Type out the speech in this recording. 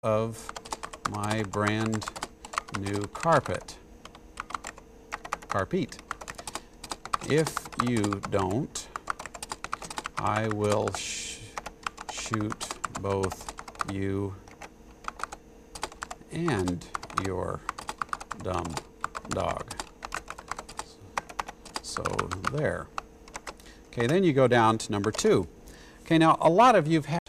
of my brand new carpet. If you don't, I will shoot both you and your dumb dog. So there. Okay, then you go down to number 2. Okay, now a lot of you have